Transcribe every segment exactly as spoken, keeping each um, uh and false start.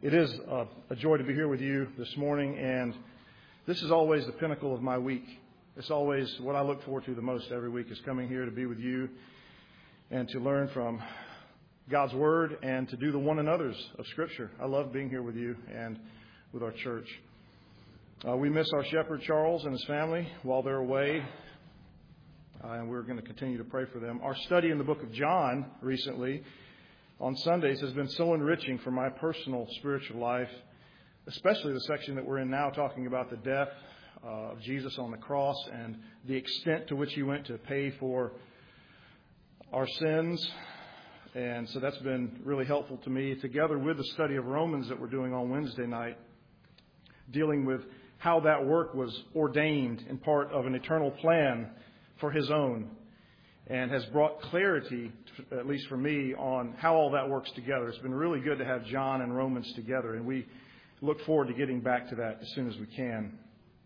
It is a, a joy to be here with you this morning, and this is always the pinnacle of my week. It's always what I look forward to the most every week, is coming here to be with you and to learn from God's Word and to do the one another's of Scripture. I love being here with you and with our church. Uh, we miss our shepherd, Charles, and his family while they're away, uh, and we're going to continue to pray for them. Our study in the book of John recently on Sundays has been so enriching for my personal spiritual life, especially the section that we're in now, talking about the death uh, of Jesus on the cross and the extent to which he went to pay for our sins. And so that's been really helpful to me, together with the study of Romans that we're doing on Wednesday night, dealing with how that work was ordained in part of an eternal plan for his own, and has brought clarity, at least for me, on how all that works together. It's been really good to have John and Romans together, and we look forward to getting back to that as soon as we can.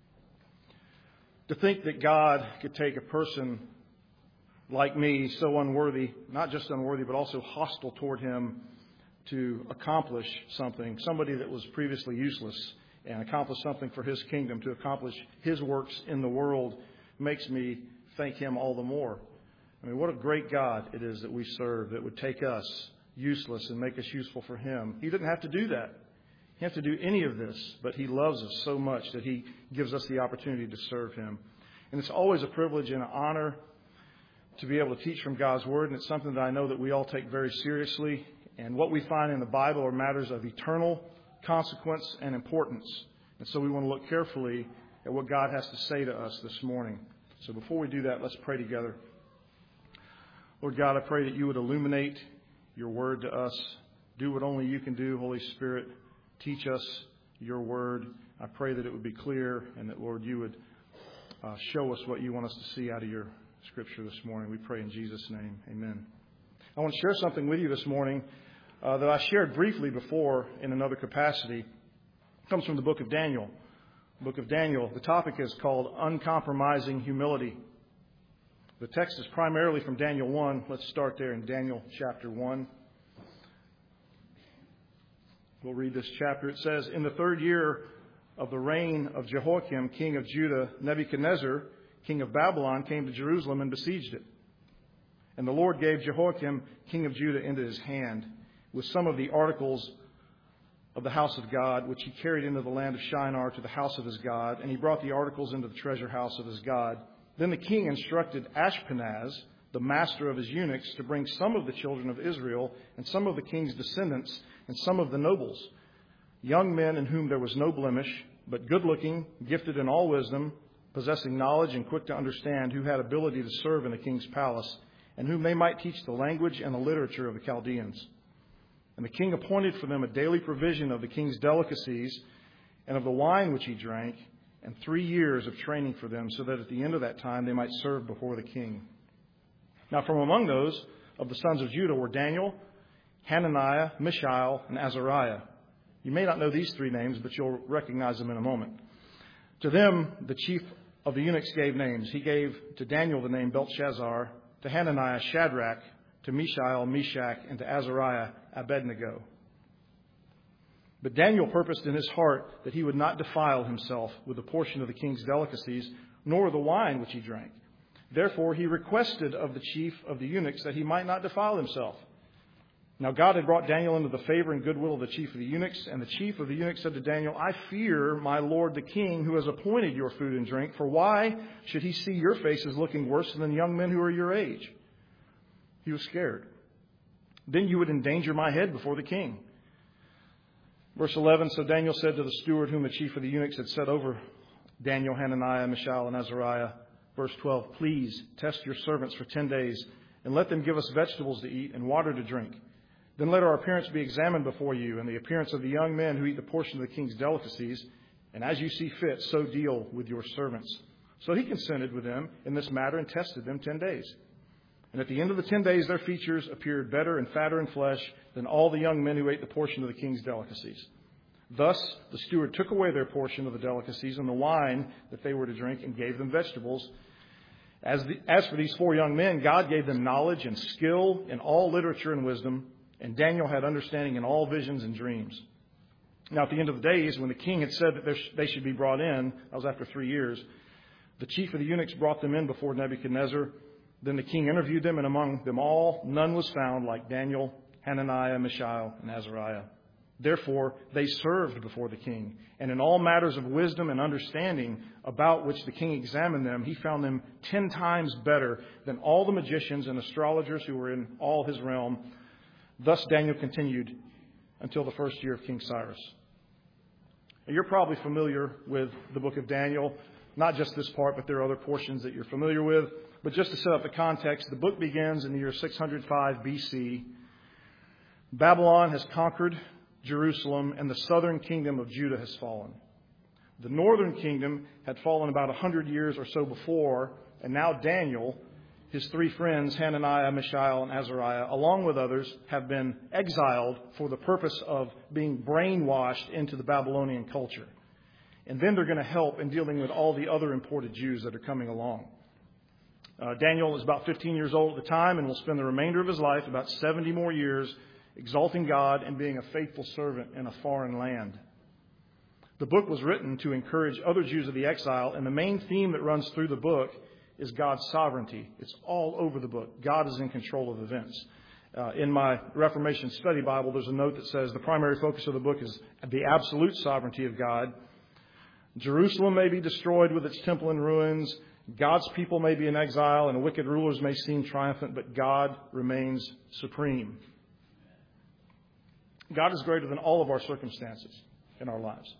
To think that God could take a person like me, so unworthy, not just unworthy, but also hostile toward him, to accomplish something, somebody that was previously useless, and accomplish something for his kingdom, to accomplish his works in the world, makes me thank him all the more. I mean, what a great God it is that we serve, that would take us useless and make us useful for him. He didn't have to do that. He didn't have to do any of this, but he loves us so much that he gives us the opportunity to serve him. And it's always a privilege and an honor to be able to teach from God's Word, and it's something that I know that we all take very seriously. And what we find in the Bible are matters of eternal consequence and importance. And so we want to look carefully at what God has to say to us this morning. So before we do that, let's pray together. Lord God, I pray that you would illuminate your word to us. Do what only you can do, Holy Spirit. Teach us your word. I pray that it would be clear, and that, Lord, you would uh, show us what you want us to see out of your Scripture this morning. We pray in Jesus' name. Amen. I want to share something with you this morning uh, that I shared briefly before in another capacity. It comes from the book of Daniel. The book of Daniel. The topic is called Uncompromising Humility. The text is primarily from Daniel one. Let's start there in Daniel chapter one. We'll read this chapter. It says, "In the third year of the reign of Jehoiakim, king of Judah, Nebuchadnezzar, king of Babylon, came to Jerusalem and besieged it. And the Lord gave Jehoiakim, king of Judah, into his hand, with some of the articles of the house of God, which he carried into the land of Shinar to the house of his God. And he brought the articles into the treasure house of his God. Then the king instructed Ashpenaz, the master of his eunuchs, to bring some of the children of Israel and some of the king's descendants and some of the nobles, young men in whom there was no blemish, but good-looking, gifted in all wisdom, possessing knowledge and quick to understand, who had ability to serve in the king's palace, and whom they might teach the language and the literature of the Chaldeans. And the king appointed for them a daily provision of the king's delicacies and of the wine which he drank, and three years of training for them, so that at the end of that time they might serve before the king. Now from among those of the sons of Judah were Daniel, Hananiah, Mishael, and Azariah. You may not know these three names, but you'll recognize them in a moment. To them the chief of the eunuchs gave names. He gave to Daniel the name Belteshazzar, to Hananiah Shadrach, to Mishael Meshach, and to Azariah Abednego. But Daniel purposed in his heart that he would not defile himself with a portion of the king's delicacies, nor the wine which he drank. Therefore he requested of the chief of the eunuchs that he might not defile himself. Now God had brought Daniel into the favor and goodwill of the chief of the eunuchs, and the chief of the eunuchs said to Daniel, I fear my lord the king, who has appointed your food and drink, for why should he see your faces looking worse than young men who are your age? He was scared. Then you would endanger my head before the king. Verse eleven, so Daniel said to the steward whom the chief of the eunuchs had set over Daniel, Hananiah, Mishael, and Azariah, verse twelve, please test your servants for ten days, and let them give us vegetables to eat and water to drink. Then let our appearance be examined before you, and the appearance of the young men who eat the portion of the king's delicacies, and as you see fit, so deal with your servants. So he consented with them in this matter and tested them ten days. And at the end of the ten days, their features appeared better and fatter in flesh than all the young men who ate the portion of the king's delicacies. Thus the steward took away their portion of the delicacies and the wine that they were to drink, and gave them vegetables. As, the, as for these four young men, God gave them knowledge and skill in all literature and wisdom, and Daniel had understanding in all visions and dreams. Now, at the end of the days, when the king had said that they should be brought in, that was after three years, the chief of the eunuchs brought them in before Nebuchadnezzar. Then the king interviewed them, and among them all, none was found like Daniel, Hananiah, Mishael, and Azariah. Therefore, they served before the king. And in all matters of wisdom and understanding about which the king examined them, he found them ten times better than all the magicians and astrologers who were in all his realm. Thus Daniel continued until the first year of King Cyrus. Now, you're probably familiar with the book of Daniel, not just this part, but there are other portions that you're familiar with. But just to set up the context, the book begins in the year six hundred five B C. Babylon has conquered Jerusalem, and the southern kingdom of Judah has fallen. The northern kingdom had fallen about one hundred years or so before, and now Daniel, his three friends, Hananiah, Mishael, and Azariah, along with others, have been exiled for the purpose of being brainwashed into the Babylonian culture. And then they're going to help in dealing with all the other imported Jews that are coming along. Uh, Daniel is about fifteen years old at the time and will spend the remainder of his life, about seventy more years, exalting God and being a faithful servant in a foreign land. The book was written to encourage other Jews of the exile, and the main theme that runs through the book is God's sovereignty. It's all over the book. God is in control of events. Uh, in my Reformation Study Bible, there's a note that says the primary focus of the book is the absolute sovereignty of God. Jerusalem may be destroyed with its temple in ruins. God's people may be in exile, and wicked rulers may seem triumphant, but God remains supreme. God is greater than all of our circumstances in our lives.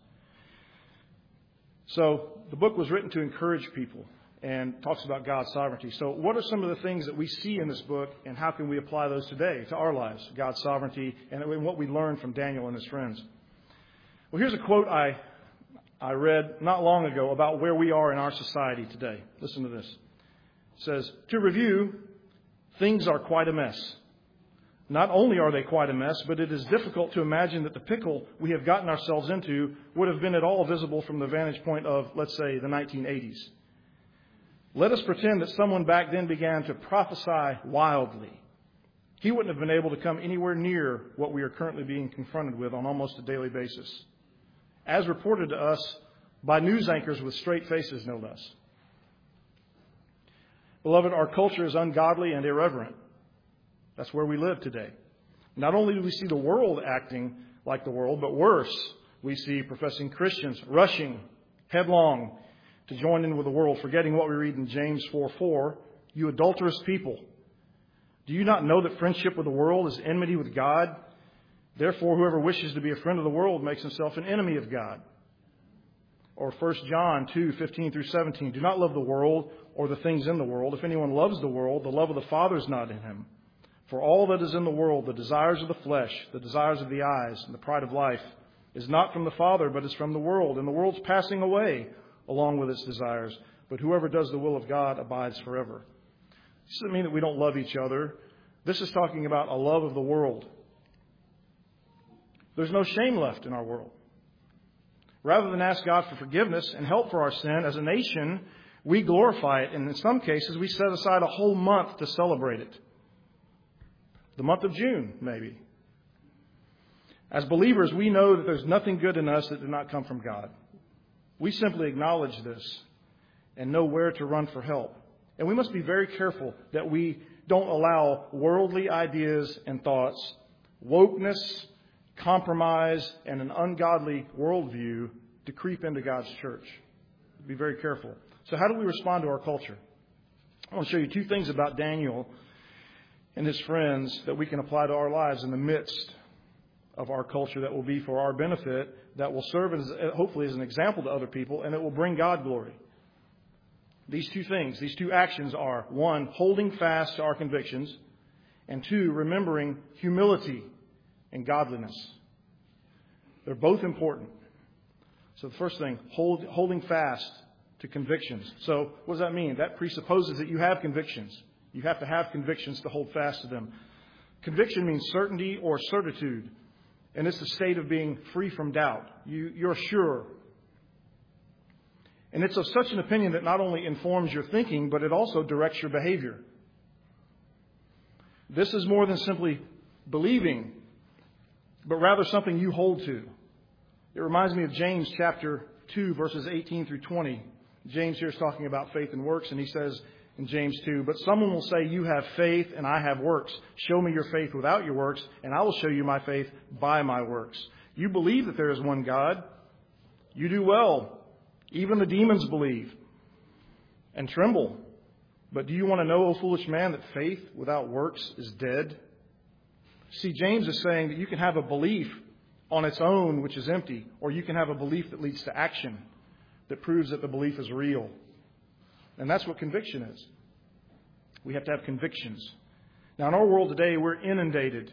So the book was written to encourage people and talks about God's sovereignty. So what are some of the things that we see in this book, and how can we apply those today to our lives? God's sovereignty and what we learned from Daniel and his friends. Well, here's a quote I I read not long ago about where we are in our society today. Listen to this. It says, to review, things are quite a mess. Not only are they quite a mess, but it is difficult to imagine that the pickle we have gotten ourselves into would have been at all visible from the vantage point of, let's say, the nineteen eighties. Let us pretend that someone back then began to prophesy wildly. He wouldn't have been able to come anywhere near what we are currently being confronted with on almost a daily basis, as reported to us by news anchors with straight faces, no less. Beloved, our culture is ungodly and irreverent. That's where we live today. Not only do we see the world acting like the world, but worse, we see professing Christians rushing headlong to join in with the world, forgetting what we read in James four four, you adulterous people. Do you not know that friendship with the world is enmity with God? Therefore, whoever wishes to be a friend of the world makes himself an enemy of God. Or First John two fifteen through seventeen, do not love the world or the things in the world. If anyone loves the world, the love of the Father is not in him. For all that is in the world, the desires of the flesh, the desires of the eyes, and the pride of life, is not from the Father, but is from the world. And the world's passing away along with its desires. But whoever does the will of God abides forever. This doesn't mean that we don't love each other. This is talking about a love of the world. There's no shame left in our world. Rather than ask God for forgiveness and help for our sin, as a nation, we glorify it. And in some cases, we set aside a whole month to celebrate it. The month of June, maybe. As believers, we know that there's nothing good in us that did not come from God. We simply acknowledge this and know where to run for help. And we must be very careful that we don't allow worldly ideas and thoughts, wokeness, compromise, and an ungodly worldview to creep into God's church. Be very careful. So how do we respond to our culture? I want to show you two things about Daniel and his friends that we can apply to our lives in the midst of our culture that will be for our benefit, that will serve as hopefully as an example to other people, and it will bring God glory. These two things, these two actions are, one, holding fast to our convictions, and two, remembering humility and godliness. They're both important. So the first thing, hold, holding fast to convictions. So what does that mean? That presupposes that you have convictions. You have to have convictions to hold fast to them. Conviction means certainty or certitude. And it's the state of being free from doubt. You, you're sure. And it's of such an opinion that not only informs your thinking, but it also directs your behavior. This is more than simply believing, but rather something you hold to. It reminds me of James chapter two, verses eighteen through twenty. James here is talking about faith and works, and he says in James two, "But someone will say, 'You have faith and I have works. Show me your faith without your works, and I will show you my faith by my works.' You believe that there is one God. You do well. Even the demons believe and tremble. But do you want to know, O foolish man, that faith without works is dead?" See, James is saying that you can have a belief on its own, which is empty, or you can have a belief that leads to action, that proves that the belief is real. And that's what conviction is. We have to have convictions. Now, in our world today, we're inundated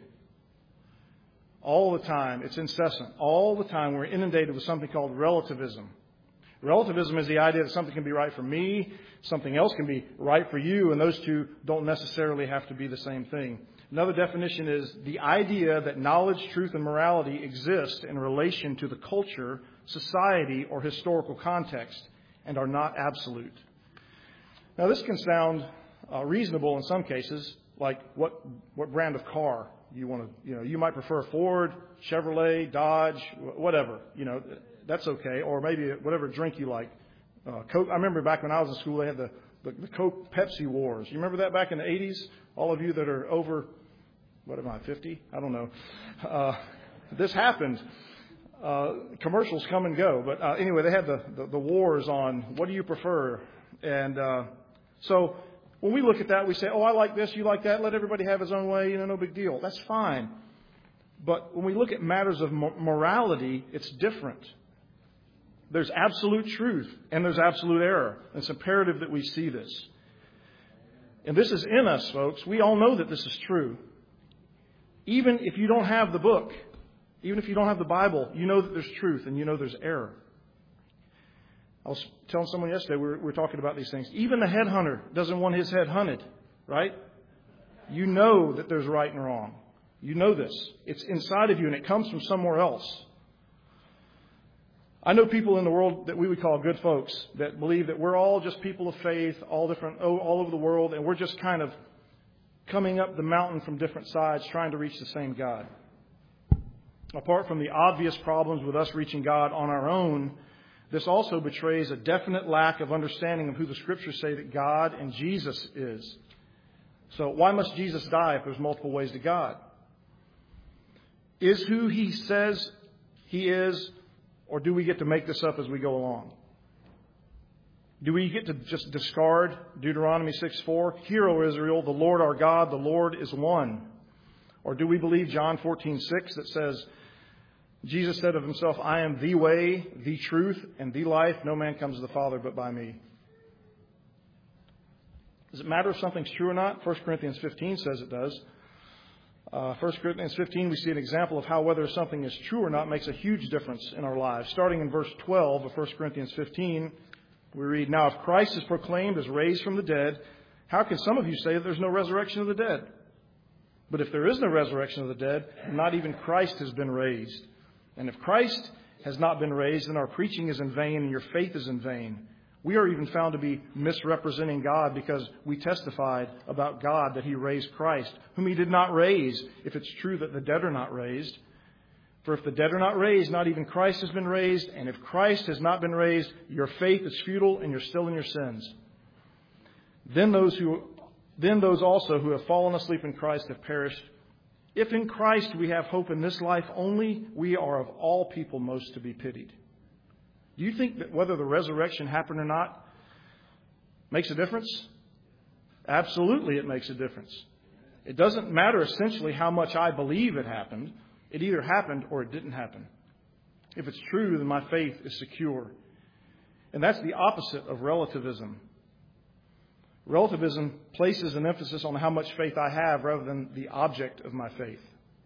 all the time. It's incessant. All the time, we're inundated with something called relativism. Relativism is the idea that something can be right for me, something else can be right for you, and those two don't necessarily have to be the same thing. Another definition is the idea that knowledge, truth, and morality exist in relation to the culture, society, or historical context and are not absolute. Now, this can sound uh, reasonable in some cases, like what what brand of car you want to, you know, you might prefer Ford, Chevrolet, Dodge, whatever, you know, that's okay, or maybe whatever drink you like. Uh, Coke. I remember back when I was in school, they had the, the, the Coke Pepsi wars. You remember that back in the eighties? All of you that are over, what am I, fifty? I don't know. Uh, this happened. Uh, commercials come and go. But uh, anyway, they had the, the, the wars on what do you prefer. And uh, so when we look at that, we say, oh, I like this, you like that. Let everybody have his own way. You know, no big deal. That's fine. But when we look at matters of morality, it's different. There's absolute truth and there's absolute error. It's imperative that we see this. And this is in us, folks. We all know that this is true. Even if you don't have the book, even if you don't have the Bible, you know that there's truth and you know there's error. I was telling someone yesterday, we were, we were talking about these things. Even the headhunter doesn't want his head hunted, right? You know that there's right and wrong. You know this. It's inside of you and it comes from somewhere else. I know people in the world that we would call good folks that believe that we're all just people of faith, all different, all over the world, and we're just kind of coming up the mountain from different sides trying to reach the same God. Apart from the obvious problems with us reaching God on our own, this also betrays a definite lack of understanding of who the Scriptures say that God and Jesus is. So why must Jesus die if there's multiple ways to God? Is who He says He is, or do we get to make this up as we go along? Do we get to just discard Deuteronomy six four? Hear, O Israel, the Lord our God, the Lord is one. Or do we believe John fourteen six that says, Jesus said of Himself, I am the way, the truth, and the life. No man comes to the Father but by me. Does it matter if something's true or not? First Corinthians fifteen says it does. Uh, First Corinthians fifteen, we see an example of how whether something is true or not makes a huge difference in our lives. Starting in verse twelve of First Corinthians fifteen, we read, Now if Christ is proclaimed as raised from the dead, how can some of you say that there's no resurrection of the dead? But if there is no resurrection of the dead, not even Christ has been raised. And if Christ has not been raised, then our preaching is in vain and your faith is in vain. We are even found to be misrepresenting God because we testified about God that He raised Christ, whom He did not raise, if it's true that the dead are not raised. For if the dead are not raised, not even Christ has been raised. And if Christ has not been raised, your faith is futile and you're still in your sins. Then those who, then those also who have fallen asleep in Christ have perished. If in Christ we have hope in this life only, we are of all people most to be pitied. Do you think that whether the resurrection happened or not makes a difference? Absolutely, it makes a difference. It doesn't matter essentially how much I believe it happened. It either happened or it didn't happen. If it's true, then my faith is secure. And that's the opposite of relativism. Relativism places an emphasis on how much faith I have rather than the object of my faith.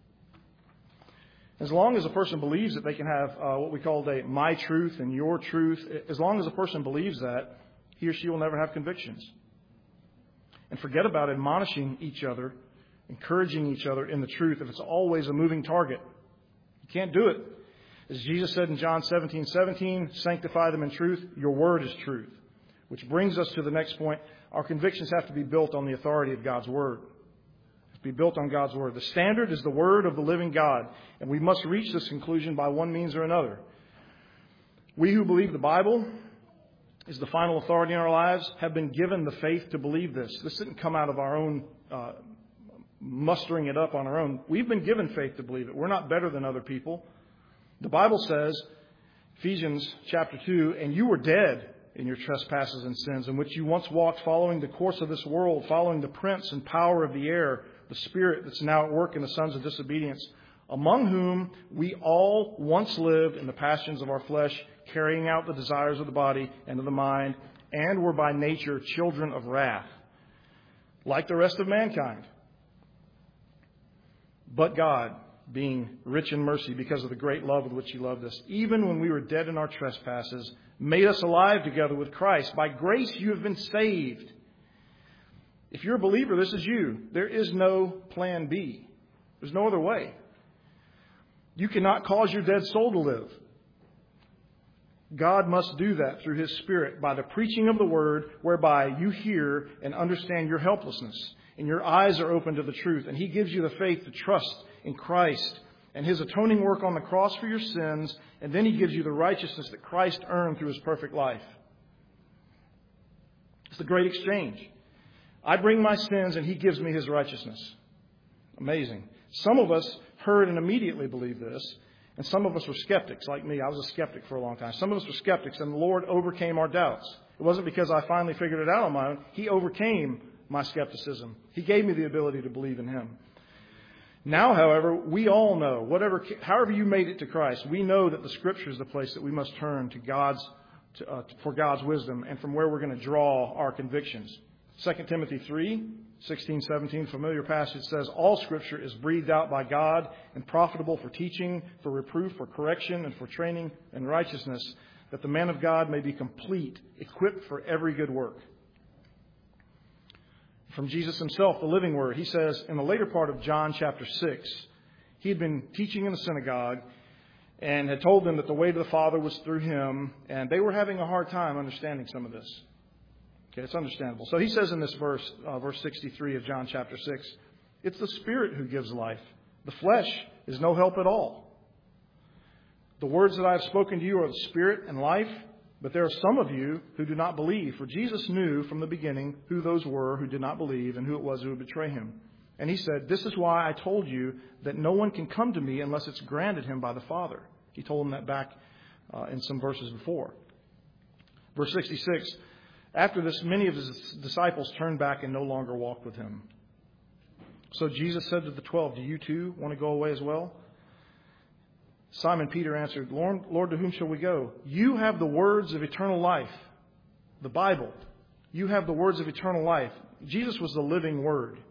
As long as a person believes that they can have uh, what we call a my truth and your truth, as long as a person believes that, he or she will never have convictions. And forget about admonishing each other, encouraging each other in the truth if it's always a moving target. You can't do it. As Jesus said in John seventeen seventeen, sanctify them in truth. Your word is truth. Which brings us to the next point. Our convictions have to be built on the authority of God's word. To be built on God's word. The standard is the word of the living God. And we must reach this conclusion by one means or another. We who believe the Bible is the final authority in our lives have been given the faith to believe this. This didn't come out of our own uh, mustering it up on our own. We've been given faith to believe it. We're not better than other people. The Bible says, Ephesians chapter two, and you were dead in your trespasses and sins, in which you once walked following the course of this world, following the prince and power of the air, the spirit that's now at work in the sons of disobedience, among whom we all once lived in the passions of our flesh, carrying out the desires of the body and of the mind, and were by nature children of wrath, like the rest of mankind. But God, being rich in mercy because of the great love with which He loved us, even when we were dead in our trespasses, made us alive together with Christ. By grace you have been saved. If you're a believer, this is you. There is no plan B. There's no other way. You cannot cause your dead soul to live. God must do that through His Spirit by the preaching of the Word, whereby you hear and understand your helplessness, and your eyes are open to the truth, and He gives you the faith to trust in Christ and His atoning work on the cross for your sins, and then He gives you the righteousness that Christ earned through His perfect life. It's the great exchange. I bring my sins, and He gives me His righteousness. Amazing. Some of us heard and immediately believed this, and some of us were skeptics, like me. I was a skeptic for a long time. Some of us were skeptics, and the Lord overcame our doubts. It wasn't because I finally figured it out on my own. He overcame my skepticism. He gave me the ability to believe in Him. Now, however, we all know, whatever, however you made it to Christ, we know that the Scripture is the place that we must turn to God's, to, uh, for God's wisdom and from where we're going to draw our convictions. Second Timothy three, sixteen, seventeen, familiar passage says, all Scripture is breathed out by God and profitable for teaching, for reproof, for correction, and for training in righteousness, that the man of God may be complete, equipped for every good work. From Jesus Himself, the living Word, He says in the later part of John chapter six, He had been teaching in the synagogue and had told them that the way to the Father was through Him, and they were having a hard time understanding some of this. Okay, it's understandable. So He says in this verse, uh, verse sixty-three of John chapter six, it's the Spirit who gives life. The flesh is no help at all. The words that I have spoken to you are the Spirit and life, but there are some of you who do not believe. For Jesus knew from the beginning who those were who did not believe and who it was who would betray Him. And He said, this is why I told you that no one can come to me unless it's granted him by the Father. He told them that back uh, in some verses before. Verse sixty-six, after this, many of His disciples turned back and no longer walked with Him. So Jesus said to the twelve, do you too want to go away as well? Simon Peter answered, Lord, Lord, to whom shall we go? You have the words of eternal life. The Bible. You have the words of eternal life. Jesus was the living Word.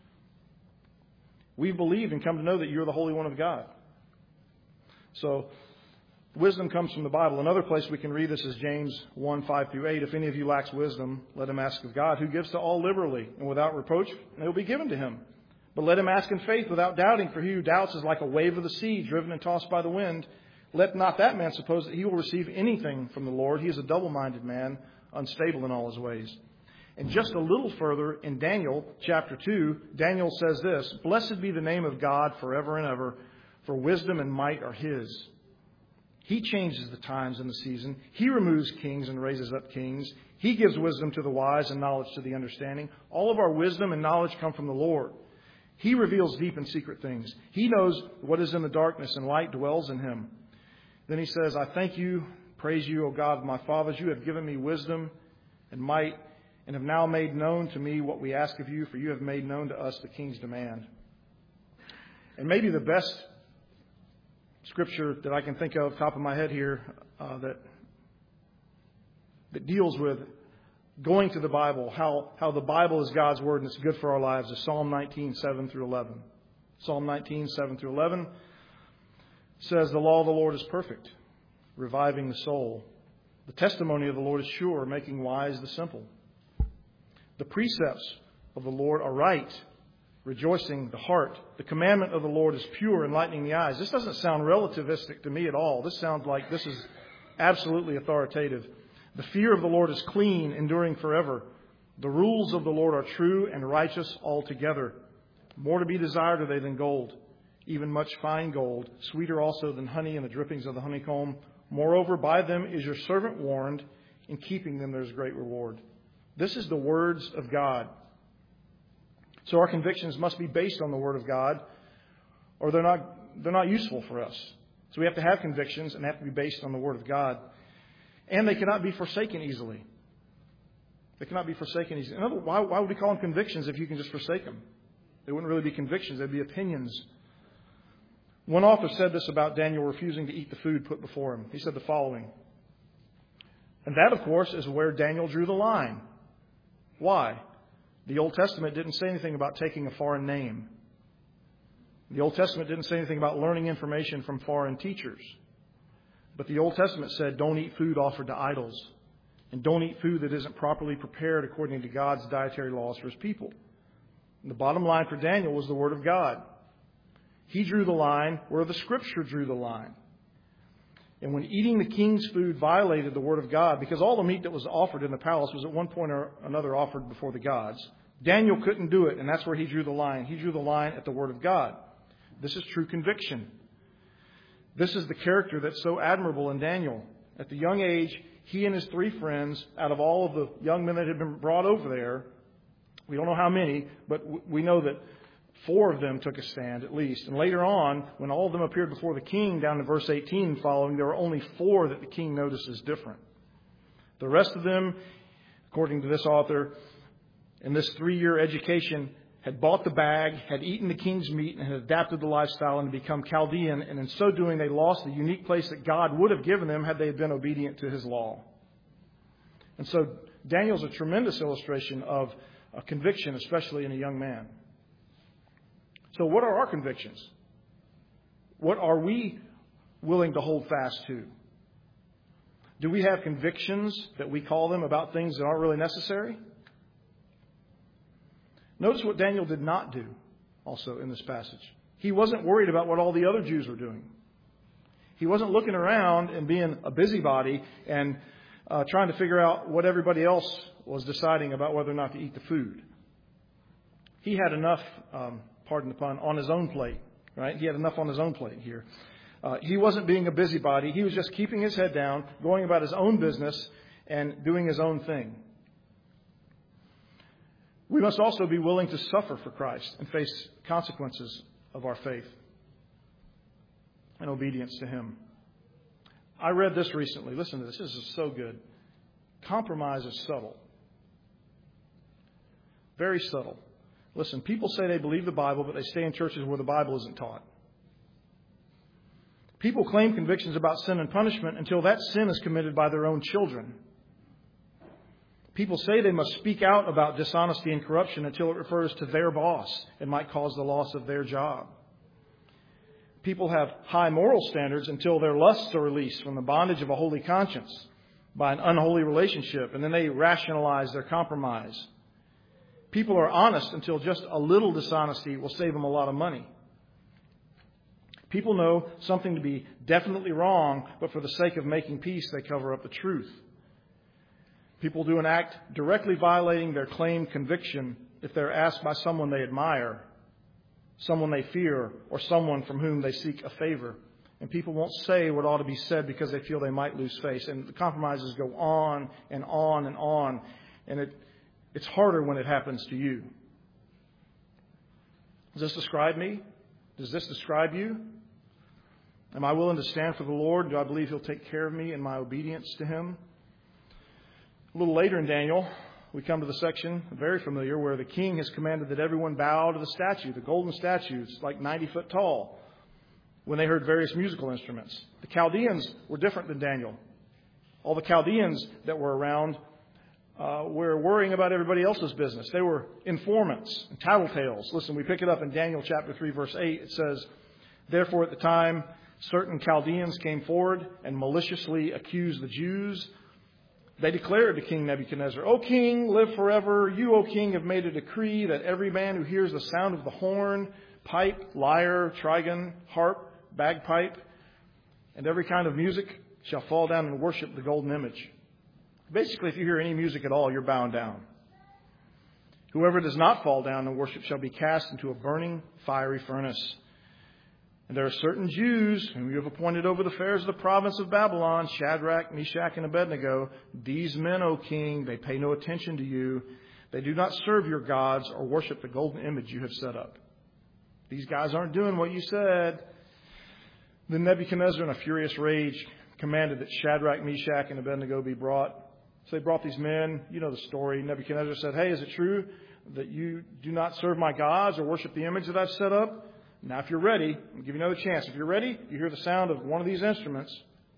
We've believed and come to know that you're the Holy One of God. So, wisdom comes from the Bible. Another place we can read this is James one, five through eight. If any of you lacks wisdom, let him ask of God, who gives to all liberally and without reproach, and it will be given to him. But let him ask in faith without doubting, for he who doubts is like a wave of the sea, driven and tossed by the wind. Let not that man suppose that he will receive anything from the Lord. He is a double-minded man, unstable in all his ways. And just a little further, in Daniel chapter two, Daniel says this, blessed be the name of God forever and ever, for wisdom and might are His. He changes the times and the season. He removes kings and raises up kings. He gives wisdom to the wise and knowledge to the understanding. All of our wisdom and knowledge come from the Lord. He reveals deep and secret things. He knows what is in the darkness, and light dwells in Him. Then He says, I thank you, praise you, O God of my fathers. You have given me wisdom and might, and have now made known to me what we ask of you, for you have made known to us the King's demand. And maybe the best scripture that I can think of, top of my head here, uh, that that deals with going to the Bible, how, how the Bible is God's Word and it's good for our lives, is Psalm nineteen, seven through eleven. Psalm nineteen, seven through eleven says, the law of the Lord is perfect, reviving the soul. The testimony of the Lord is sure, making wise the simple. The precepts of the Lord are right, rejoicing the heart. The commandment of the Lord is pure, enlightening the eyes. This doesn't sound relativistic to me at all. This sounds like this is absolutely authoritative. The fear of the Lord is clean, enduring forever. The rules of the Lord are true and righteous altogether. More to be desired are they than gold, even much fine gold, sweeter also than honey and the drippings of the honeycomb. Moreover, by them is your servant warned. In keeping them there is great reward. This is the words of God. So our convictions must be based on the Word of God, or they're not they're not useful for us. So we have to have convictions and they have to be based on the Word of God. And they cannot be forsaken easily. They cannot be forsaken easily. In other words, why, why would we call them convictions if you can just forsake them? They wouldn't really be convictions. They'd be opinions. One author said this about Daniel refusing to eat the food put before him. He said the following. And that, of course, is where Daniel drew the line. Why? The Old Testament didn't say anything about taking a foreign name. The Old Testament didn't say anything about learning information from foreign teachers. But the Old Testament said, don't eat food offered to idols. And don't eat food that isn't properly prepared according to God's dietary laws for His people. And the bottom line for Daniel was the Word of God. He drew the line where the Scripture drew the line. And when eating the king's food violated the Word of God, because all the meat that was offered in the palace was at one point or another offered before the gods, Daniel couldn't do it, and that's where he drew the line. He drew the line at the Word of God. This is true conviction. This is the character that's so admirable in Daniel. At the young age, he and his three friends, out of all of the young men that had been brought over there, we don't know how many, but we know that four of them took a stand at least. And later on, when all of them appeared before the king, down to verse eighteen and following, there were only four that the king notices different. The rest of them, according to this author, in this three-year education, had bought the bag, had eaten the king's meat, and had adapted the lifestyle and become Chaldean. And in so doing, they lost the unique place that God would have given them had they been obedient to His law. And so Daniel's a tremendous illustration of a conviction, especially in a young man. So what are our convictions? What are we willing to hold fast to? Do we have convictions that we call them about things that aren't really necessary? Notice what Daniel did not do also in this passage. He wasn't worried about what all the other Jews were doing. He wasn't looking around and being a busybody and uh, trying to figure out what everybody else was deciding about whether or not to eat the food. He had enough, um, pardon the pun, on his own plate, right? He had enough on his own plate here. Uh, he wasn't being a busybody. He was just keeping his head down, going about his own business, and doing his own thing. We must also be willing to suffer for Christ and face consequences of our faith and obedience to Him. I read this recently. Listen to this. This is so good. Compromise is subtle. Very subtle. Listen, people say they believe the Bible, but they stay in churches where the Bible isn't taught. People claim convictions about sin and punishment until that sin is committed by their own children. People say they must speak out about dishonesty and corruption until it refers to their boss and might cause the loss of their job. People have high moral standards until their lusts are released from the bondage of a holy conscience by an unholy relationship, and then they rationalize their compromise. People are honest until just a little dishonesty will save them a lot of money. People know something to be definitely wrong, but for the sake of making peace, they cover up the truth. People do an act directly violating their claimed conviction if they're asked by someone they admire, someone they fear, or someone from whom they seek a favor. And people won't say what ought to be said because they feel they might lose face. And the compromises go on and on and on. And it, it's harder when it happens to you. Does this describe me? Does this describe you? Am I willing to stand for the Lord? Do I believe He'll take care of me in my obedience to Him? A little later in Daniel, we come to the section, very familiar, where the king has commanded that everyone bow to the statue, the golden statue. It's like ninety foot tall, when they heard various musical instruments. The Chaldeans were different than Daniel. All the Chaldeans that were around uh, were worrying about everybody else's business. They were informants and tattletales. Listen, we pick it up in Daniel chapter three, verse eight. It says, "Therefore at the time certain Chaldeans came forward and maliciously accused the Jews. They declared to King Nebuchadnezzar, 'O king, live forever. You, O king, have made a decree that every man who hears the sound of the horn, pipe, lyre, trigon, harp, bagpipe, and every kind of music shall fall down and worship the golden image.'" Basically, if you hear any music at all, you're bowing down. "Whoever does not fall down and worship shall be cast into a burning fiery furnace. And there are certain Jews whom you have appointed over the affairs of the province of Babylon, Shadrach, Meshach, and Abednego. These men, O king, they pay no attention to you. They do not serve your gods or worship the golden image you have set up. These guys aren't doing what you said. Then Nebuchadnezzar, in a furious rage, commanded that Shadrach, Meshach, and Abednego be brought. So they brought these men. You know the story. Nebuchadnezzar said, hey, is it true that you do not serve my gods or worship the image that I've set up? Now, if you're ready, I'll give you another chance. If you're ready, you hear the sound of one of these instruments.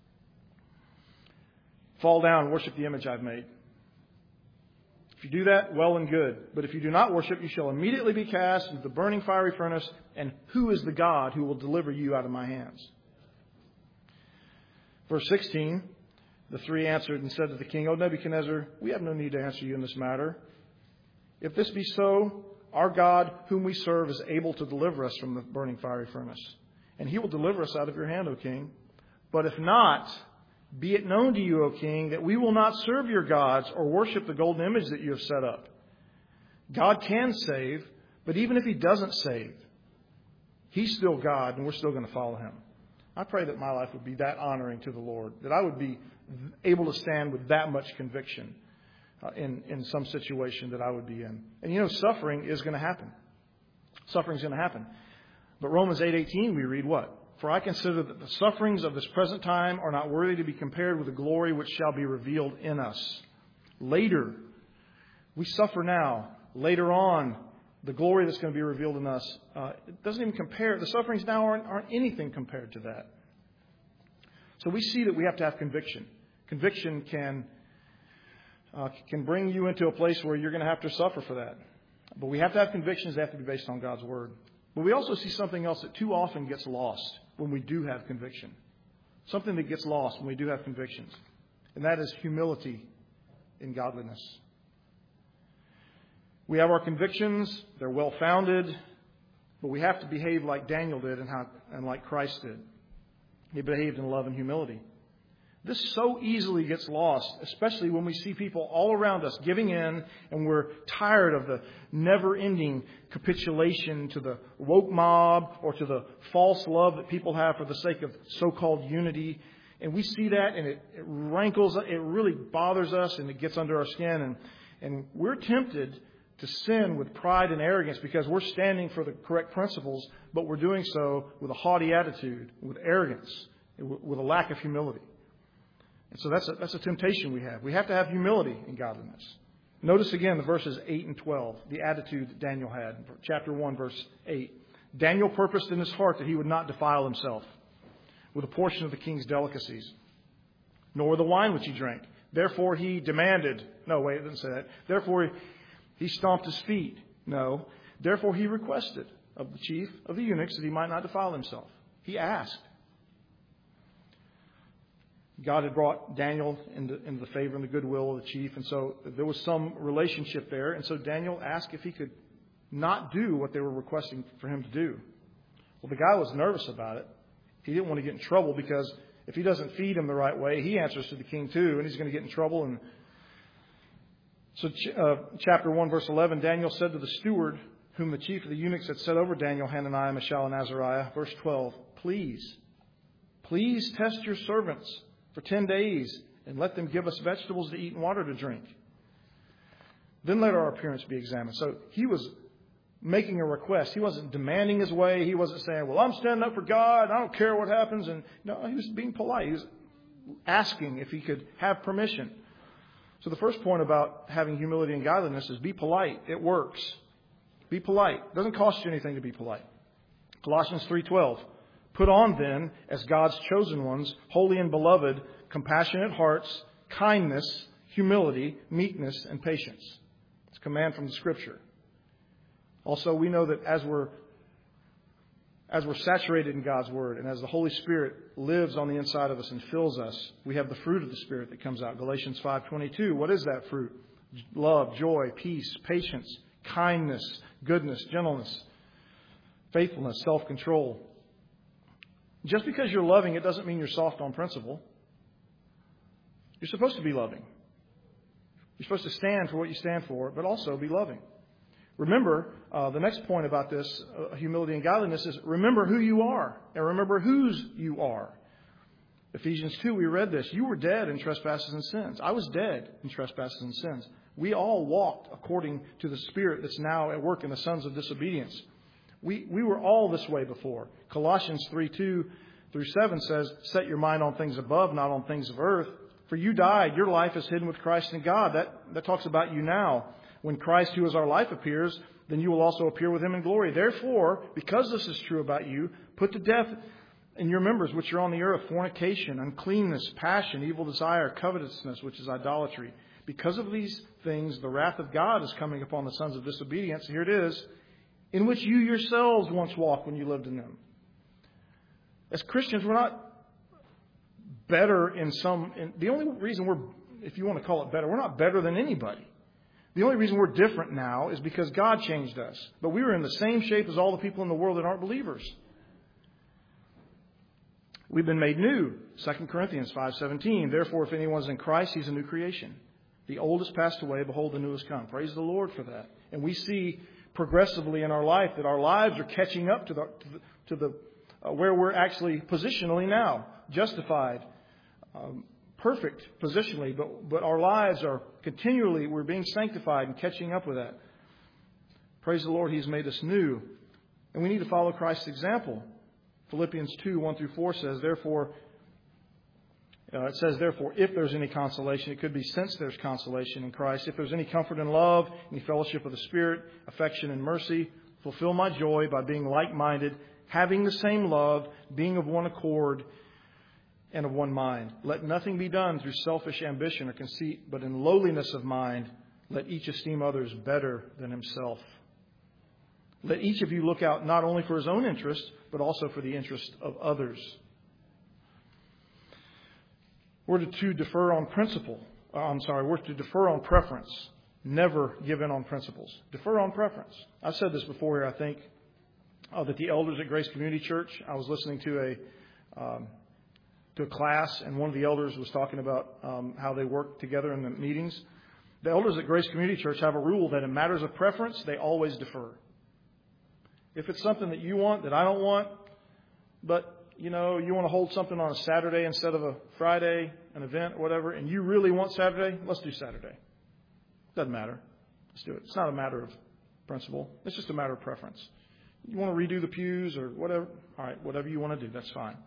Fall down and worship the image I've made. If you do that, well and good. But if you do not worship, you shall immediately be cast into the burning fiery furnace. And who is the God who will deliver you out of my hands? Verse sixteen, the three answered and said to the king, O Nebuchadnezzar, we have no need to answer you in this matter. If this be so, our God, whom we serve, is able to deliver us from the burning fiery furnace. And he will deliver us out of your hand, O king. But if not, be it known to you, O king, that we will not serve your gods or worship the golden image that you have set up. God can save, but even if he doesn't save, he's still God and we're still going to follow him. I pray that my life would be that honoring to the Lord, that I would be able to stand with that much conviction uh, in, in some situation that I would be in. And you know, suffering is going to happen. Suffering is going to happen. But Romans eight eighteen, we read what? For I consider that the sufferings of this present time are not worthy to be compared with the glory which shall be revealed in us. Later, we suffer now. Later on, the glory that's going to be revealed in us, uh, it doesn't even compare. The sufferings now aren't, aren't anything compared to that. So we see that we have to have conviction. Conviction can uh, can bring you into a place where you're going to have to suffer for that. But we have to have convictions that have to be based on God's Word. But we also see something else that too often gets lost when we do have conviction. Something that gets lost when we do have convictions. And that is humility in godliness. We have our convictions. They're well-founded. But we have to behave like Daniel did and, how, and like Christ did. He behaved in love and humility. This so easily gets lost, especially when we see people all around us giving in and we're tired of the never-ending capitulation to the woke mob or to the false love that people have for the sake of so-called unity. And we see that and it, it rankles, it really bothers us and it gets under our skin. And, and we're tempted to sin with pride and arrogance because we're standing for the correct principles, but we're doing so with a haughty attitude, with arrogance, with a lack of humility. And so that's a, that's a temptation we have. We have to have humility in godliness. Notice again the verses eight and twelve, the attitude that Daniel had. Chapter one, verse eight. Daniel purposed in his heart that he would not defile himself with a portion of the king's delicacies, nor with the wine which he drank. Therefore he demanded, no, wait, it doesn't say that. Therefore he stomped his feet. No. Therefore he requested of the chief of the eunuchs that he might not defile himself. He asked. God had brought Daniel into, into the favor and the goodwill of the chief. And so there was some relationship there. And so Daniel asked if he could not do what they were requesting for him to do. Well, the guy was nervous about it. He didn't want to get in trouble because if he doesn't feed him the right way, he answers to the king too, and he's going to get in trouble. And so uh, chapter one, verse eleven, Daniel said to the steward, whom the chief of the eunuchs had set over Daniel, Hananiah, Mishael, and Azariah, verse twelve, please, please test your servants for ten days, and let them give us vegetables to eat and water to drink. Then let our appearance be examined. So he was making a request. He wasn't demanding his way. He wasn't saying, well, I'm standing up for God. I don't care what happens. And no, he was being polite. He was asking if he could have permission. So the first point about having humility and godliness is be polite. It works. Be polite. It doesn't cost you anything to be polite. Colossians three twelve. Put on then, as God's chosen ones, holy and beloved, compassionate hearts, kindness, humility, meekness, and patience. It's a command from the Scripture. Also, we know that as we're as we're saturated in God's Word and as the Holy Spirit lives on the inside of us and fills us, we have the fruit of the Spirit that comes out. Galatians five twenty-two. What is that fruit? Love, joy, peace, patience, kindness, goodness, gentleness, faithfulness, self-control. Just because you're loving, it doesn't mean you're soft on principle. You're supposed to be loving. You're supposed to stand for what you stand for, but also be loving. Remember, uh, the next point about this, uh, humility and godliness, is remember who you are and remember whose you are. Ephesians two, we read this. You were dead in trespasses and sins. I was dead in trespasses and sins. We all walked according to the Spirit that's now at work in the sons of disobedience. We, we were all this way before. Colossians three, two through seven says, set your mind on things above, not on things of earth. For you died. Your life is hidden with Christ in God. That, that talks about you now. When Christ, who is our life, appears, then you will also appear with him in glory. Therefore, because this is true about you, put to death in your members which are on the earth, fornication, uncleanness, passion, evil desire, covetousness, which is idolatry. Because of these things, the wrath of God is coming upon the sons of disobedience. Here it is, in which you yourselves once walked when you lived in them. As Christians, we're not better in some... In, the only reason we're, if you want to call it better, we're not better than anybody. The only reason we're different now is because God changed us. But we were in the same shape as all the people in the world that aren't believers. We've been made new. Second Corinthians five seventeen. Therefore, if anyone's in Christ, he's a new creation. The old has passed away. Behold, the new has come. Praise the Lord for that. And we see progressively in our life that our lives are catching up to the, to the, to the uh, where we're actually positionally now. Justified. Um, perfect positionally. But, but our lives are continually, we're being sanctified and catching up with that. Praise the Lord, he's made us new. And we need to follow Christ's example. Philippians two, one through four says, therefore, uh, it says, therefore, if there's any consolation, it could be since there's consolation in Christ. If there's any comfort and love, any fellowship of the Spirit, affection and mercy, fulfill my joy by being like-minded, having the same love, being of one accord and of one mind. Let nothing be done through selfish ambition or conceit, but in lowliness of mind, let each esteem others better than himself. Let each of you look out not only for his own interest, but also for the interest of others. We're to defer on principle. Uh, I'm sorry, we're to defer on preference. Never give in on principles. Defer on preference. I've said this before here, I think, uh, that the elders at Grace Community Church, I was listening to a um, to a class, and one of the elders was talking about um, how they work together in the meetings. The elders at Grace Community Church have a rule that in matters of preference, they always defer. If it's something that you want that I don't want, but, you know, you want to hold something on a Saturday instead of a Friday, an event or whatever, and you really want Saturday, let's do Saturday. Doesn't matter. Let's do it. It's not a matter of principle. It's just a matter of preference. You want to redo the pews or whatever? All right, whatever you want to do, that's fine.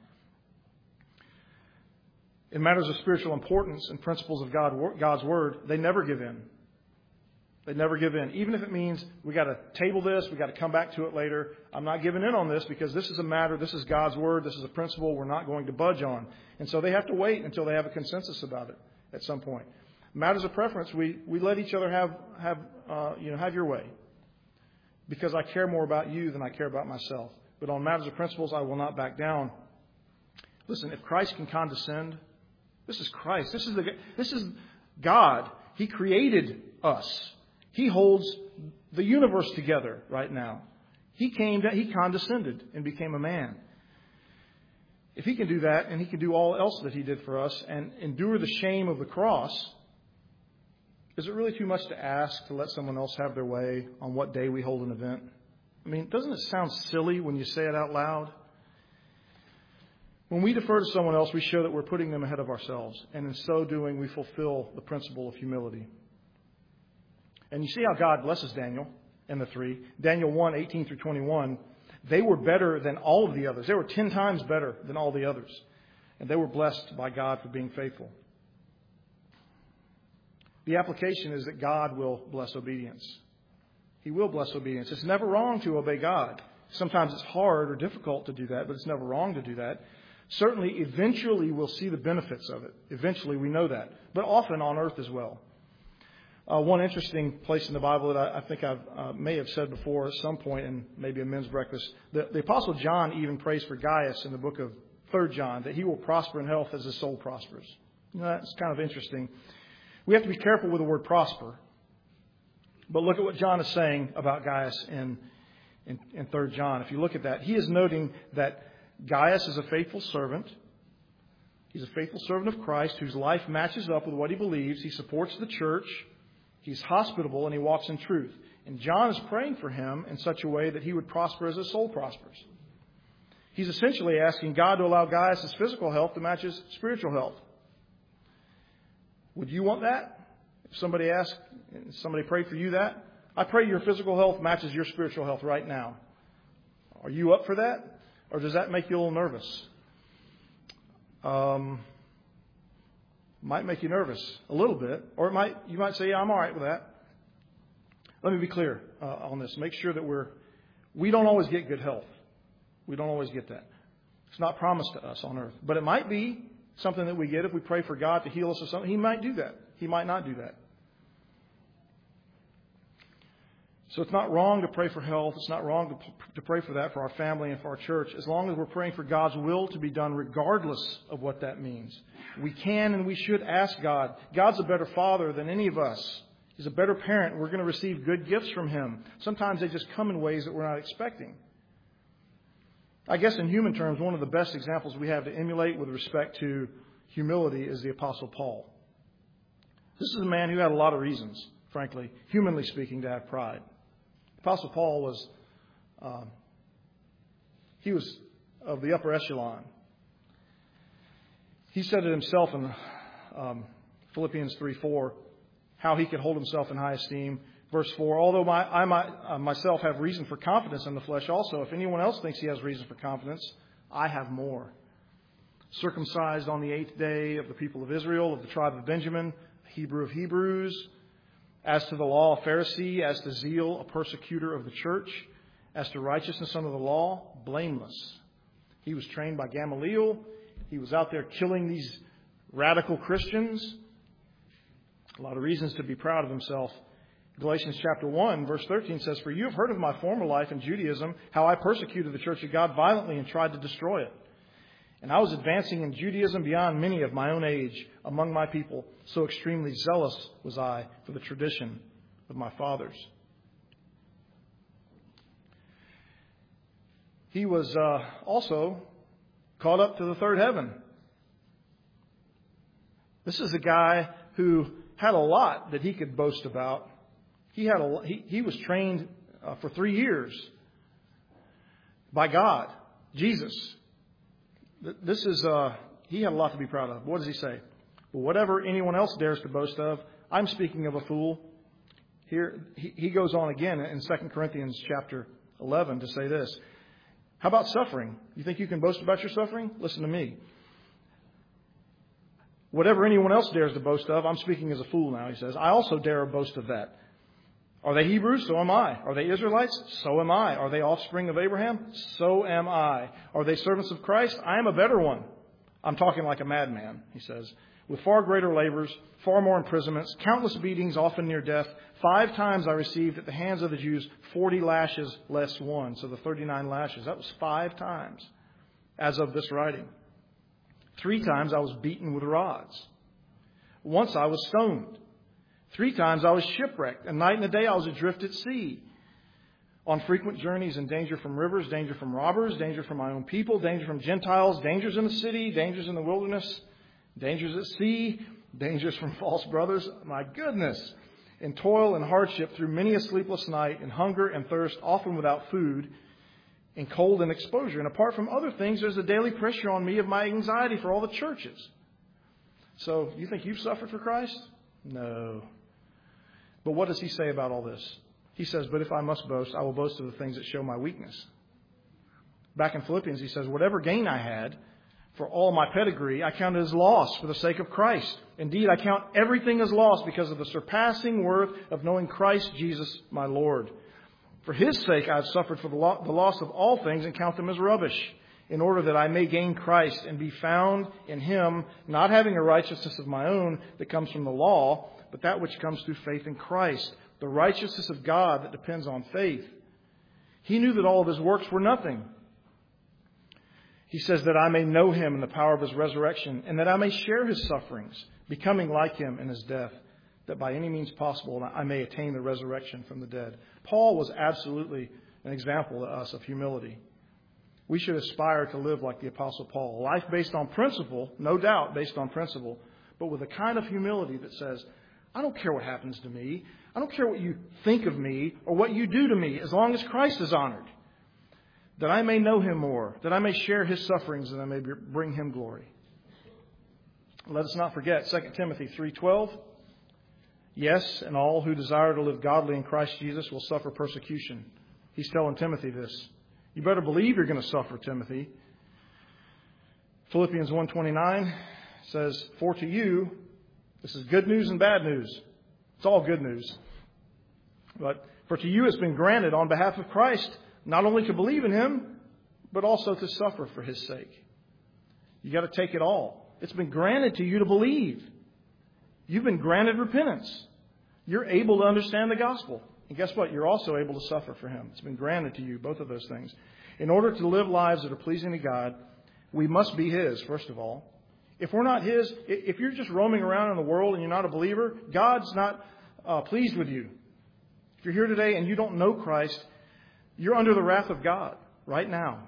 In matters of spiritual importance and principles of God, God's Word, they never give in. They never give in. Even if it means we got to table this, we got to come back to it later. I'm not giving in on this because this is a matter, this is God's Word, this is a principle we're not going to budge on. And so they have to wait until they have a consensus about it at some point. Matters of preference, we, we let each other have have uh, you know have your way. Because I care more about you than I care about myself. But on matters of principles, I will not back down. Listen, if Christ can condescend, this is Christ. This is the this is God. He created us. He holds the universe together right now. He came, he condescended and became a man. If he can do that, and he can do all else that he did for us, and endure the shame of the cross, is it really too much to ask to let someone else have their way on what day we hold an event? I mean, doesn't it sound silly when you say it out loud? When we defer to someone else, we show that we're putting them ahead of ourselves. And in so doing, we fulfill the principle of humility. And you see how God blesses Daniel and the three. Daniel one, eighteen through twenty-one. They were better than all of the others. They were ten times better than all the others. And they were blessed by God for being faithful. The application is that God will bless obedience. He will bless obedience. It's never wrong to obey God. Sometimes it's hard or difficult to do that, but it's never wrong to do that. Certainly, eventually, we'll see the benefits of it. Eventually, we know that. But often on earth as well. Uh, one interesting place in the Bible that I, I think I uh, may have said before at some point in maybe a men's breakfast, the, the Apostle John even prays for Gaius in the book of Third John, that he will prosper in health as his soul prospers. You know, that's kind of interesting. We have to be careful with the word prosper. But look at what John is saying about Gaius in, in, in Third John. If you look at that, he is noting that Gaius is a faithful servant. He's a faithful servant of Christ whose life matches up with what he believes. He supports the church. He's hospitable and he walks in truth. And John is praying for him in such a way that he would prosper as his soul prospers. He's essentially asking God to allow Gaius' physical health to match his spiritual health. Would you want that? If somebody asked, somebody prayed for you that, I pray your physical health matches your spiritual health right now. Are you up for that? Or does that make you a little nervous? Um, might make you nervous a little bit. Or it might you might say, yeah, I'm all right with that. Let me be clear uh, on this. Make sure that we're, we don't always get good health. We don't always get that. It's not promised to us on earth. But it might be something that we get if we pray for God to heal us of something. He might do that. He might not do that. So it's not wrong to pray for health. It's not wrong to, to pray for that for our family and for our church, as long as we're praying for God's will to be done regardless of what that means. We can and we should ask God. God's a better father than any of us. He's a better parent. We're going to receive good gifts from Him. Sometimes they just come in ways that we're not expecting. I guess in human terms, one of the best examples we have to emulate with respect to humility is the Apostle Paul. This is a man who had a lot of reasons, frankly, humanly speaking, to have pride. Apostle Paul was, um, he was of the upper echelon. He said it himself in um, Philippians three four, how he could hold himself in high esteem. Verse four, although my, I might, uh, myself have reason for confidence in the flesh also, if anyone else thinks he has reason for confidence, I have more. Circumcised on the eighth day, of the people of Israel, of the tribe of Benjamin, Hebrew of Hebrews. As to the law, a Pharisee. As to zeal, a persecutor of the church. As to righteousness under the law, blameless. He was trained by Gamaliel. He was out there killing these radical Christians. A lot of reasons to be proud of himself. Galatians chapter one, verse thirteen says, for you have heard of my former life in Judaism, how I persecuted the church of God violently and tried to destroy it. And I was advancing in Judaism beyond many of my own age among my people. So extremely zealous was I for the tradition of my fathers. He was uh, also caught up to the third heaven. This is a guy who had a lot that he could boast about. He had a he, he was trained uh, for three years by God, Jesus. This is, uh, he had a lot to be proud of. What does he say? Well, whatever anyone else dares to boast of, I'm speaking of a fool. Here, he, he goes on again in Second Corinthians chapter eleven to say this. How about suffering? You think you can boast about your suffering? Listen to me. Whatever anyone else dares to boast of, I'm speaking as a fool now, he says. I also dare boast of that. Are they Hebrews? So am I. Are they Israelites? So am I. Are they offspring of Abraham? So am I. Are they servants of Christ? I am a better one. I'm talking like a madman, he says. With far greater labors, far more imprisonments, countless beatings, often near death. Five times I received at the hands of the Jews forty lashes less one. So the thirty-nine lashes. That was five times as of this writing. Three times I was beaten with rods. Once I was stoned. Three times I was shipwrecked. A night and a day I was adrift at sea. On frequent journeys in danger from rivers, danger from robbers, danger from my own people, danger from Gentiles, dangers in the city, dangers in the wilderness, dangers at sea, dangers from false brothers. My goodness. In toil and hardship through many a sleepless night, in hunger and thirst, often without food, in cold and exposure. And apart from other things, there's a daily pressure on me of my anxiety for all the churches. So, you think you've suffered for Christ? No. But what does he say about all this? He says, but if I must boast, I will boast of the things that show my weakness. Back in Philippians, he says, whatever gain I had for all my pedigree, I count it as loss for the sake of Christ. Indeed, I count everything as loss because of the surpassing worth of knowing Christ Jesus, my Lord. For His sake, I have suffered for the loss of all things and count them as rubbish, in order that I may gain Christ and be found in Him, not having a righteousness of my own that comes from the law, but that which comes through faith in Christ, the righteousness of God that depends on faith. He knew that all of His works were nothing. He says that I may know Him in the power of His resurrection, and that I may share His sufferings, becoming like Him in His death, that by any means possible I may attain the resurrection from the dead. Paul was absolutely an example to us of humility. We should aspire to live like the Apostle Paul, a life based on principle, no doubt based on principle, but with a kind of humility that says, I don't care what happens to me. I don't care what you think of me or what you do to me, as long as Christ is honored, that I may know him more, that I may share his sufferings, and I may bring him glory. Let us not forget Second Timothy three twelve. Yes, and all who desire to live godly in Christ Jesus will suffer persecution. He's telling Timothy this. You better believe you're going to suffer, Timothy. Philippians one twenty-nine says, for to you, this is good news and bad news. It's all good news. But for to you it's been granted on behalf of Christ, not only to believe in him, but also to suffer for his sake. You got to take it all. It's been granted to you to believe. You've been granted repentance. You're able to understand the gospel. And guess what? You're also able to suffer for him. It's been granted to you, both of those things. In order to live lives that are pleasing to God, we must be his, first of all. If we're not his, if you're just roaming around in the world and you're not a believer, God's not uh, pleased with you. If you're here today and you don't know Christ, you're under the wrath of God right now.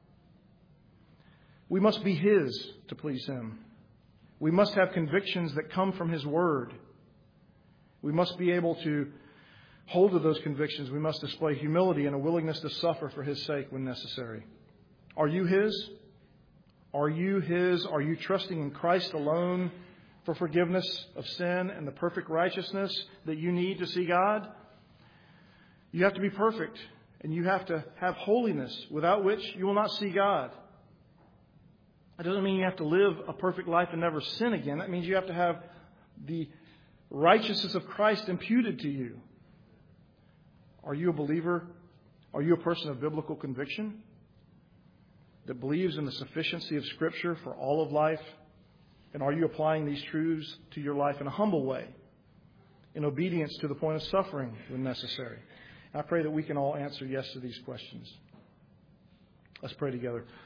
We must be his to please him. We must have convictions that come from his word. We must be able to hold to those convictions. We must display humility and a willingness to suffer for his sake when necessary. Are you his? Are you his? Are you trusting in Christ alone for forgiveness of sin and the perfect righteousness that you need to see God? You have to be perfect, and you have to have holiness, without which you will not see God. That doesn't mean you have to live a perfect life and never sin again. That means you have to have the righteousness of Christ imputed to you. Are you a believer? Are you a person of biblical conviction that believes in the sufficiency of Scripture for all of life? And are you applying these truths to your life in a humble way, in obedience to the point of suffering when necessary? I pray that we can all answer yes to these questions. Let's pray together.